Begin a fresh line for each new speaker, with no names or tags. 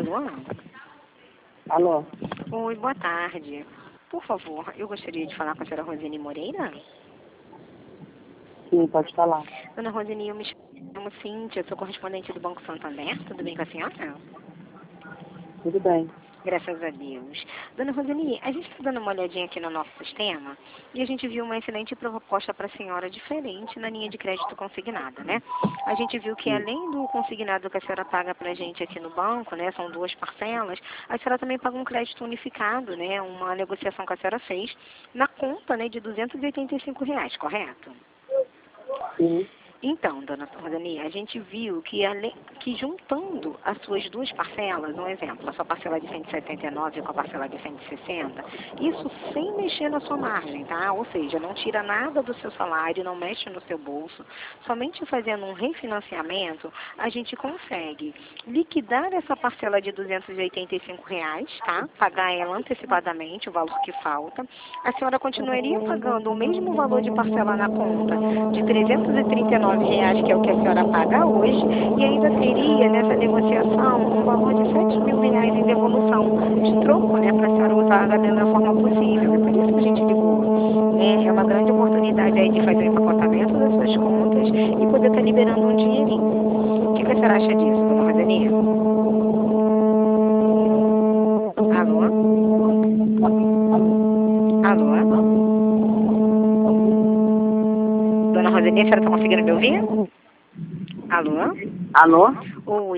Alô?
Alô?
Oi, boa tarde. Por favor, eu gostaria de falar com a senhora Rosine Moreira.
Sim, pode falar.
Dona Rosine, eu me chamo Cíntia, sou correspondente do Banco Santander. Tudo bem com a senhora?
Tudo bem.
Graças a Deus. Dona Rosine, a gente está dando uma olhadinha aqui no nosso sistema e a gente viu uma excelente proposta para a senhora diferente na linha de crédito consignada, né? A gente viu que além do consignado que a senhora paga para a gente aqui no banco, né? São 2 parcelas, a senhora também paga um crédito unificado, né? Uma negociação que a senhora fez na conta, né? De R$ 285, correto?
Sim.
Então, dona Rosane, a gente viu que juntando as suas 2 parcelas, um exemplo, a sua parcela de 179 com a parcela de 160, isso sem mexer na sua margem, tá? Ou seja, não tira nada do seu salário, não mexe no seu bolso, somente fazendo um refinanciamento, a gente consegue liquidar essa parcela de R$ 285, tá? Pagar ela antecipadamente, o valor que falta. A senhora continuaria pagando o mesmo valor de parcela na conta de R$ 339, que é o que a senhora paga hoje, e ainda teria nessa negociação um valor de R$ 7.000 em devolução de troco, né, para a senhora usar da melhor forma possível. E por isso que a gente ligou, né? É uma grande oportunidade aí de fazer o empacotamento das suas contas e poder estar liberando um dinheirinho. O que a senhora acha disso, dona Rosane? Alô? Alô? Dona Rosane, a senhora está conseguindo me ouvir? Alô?
Alô?
Oi.